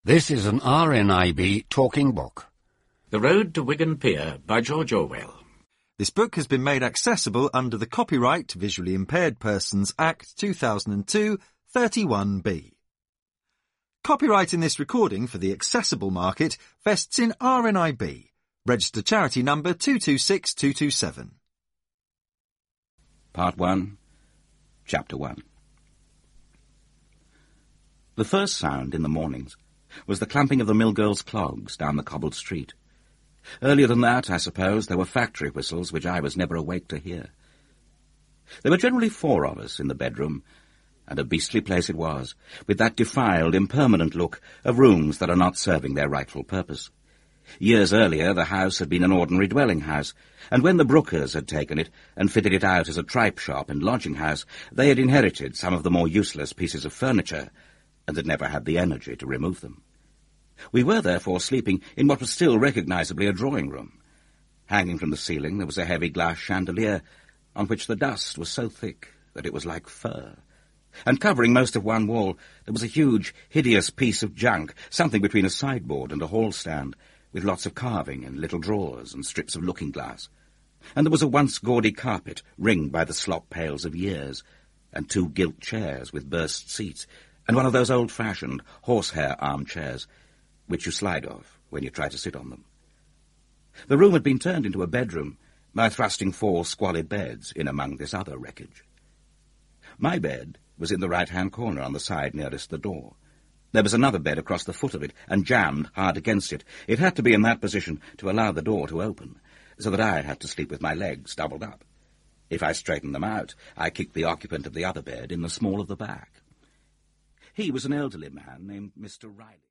This is an RNIB talking book. The Road to Wigan Pier by George Orwell. This book has been made accessible under the Copyright to Visually Impaired Persons Act 2002, 31B. Copyright in this recording for the accessible market vests in RNIB, registered charity number 226227. Part 1, Chapter 1. The first sound in the mornings was the clamping of the mill girls' clogs down the cobbled street. Earlier than that, I suppose, there were factory whistles which I was never awake to hear. There were generally 4 of us in the bedroom, and a beastly place it was, with that defiled, impermanent look of rooms that are not serving their rightful purpose. Years earlier, the house had been an ordinary dwelling house, and when the Brookers had taken it and fitted it out as a tripe shop and lodging house, they had inherited some of the more useless pieces of furniture, and had never had the energy to remove them. We were, therefore, sleeping in what was still recognisably a drawing-room. Hanging from the ceiling there was a heavy glass chandelier, on which the dust was so thick that it was like fur. And covering most of one wall there was a huge, hideous piece of junk, something between a sideboard and a hall-stand, with lots of carving and little drawers and strips of looking-glass. And there was a once gaudy carpet, ringed by the slop-pails of years, and 2 gilt chairs with burst seats, and one of those old-fashioned horsehair armchairs, which you slide off when you try to sit on them. The room had been turned into a bedroom by thrusting 4 squalid beds in among this other wreckage. My bed was in the right-hand corner on the side nearest the door. There was another bed across the foot of it, and jammed hard against it. It had to be in that position to allow the door to open, so that I had to sleep with my legs doubled up. If I straightened them out, I kicked the occupant of the other bed in the small of the back. He was an elderly man named Mr. Riley.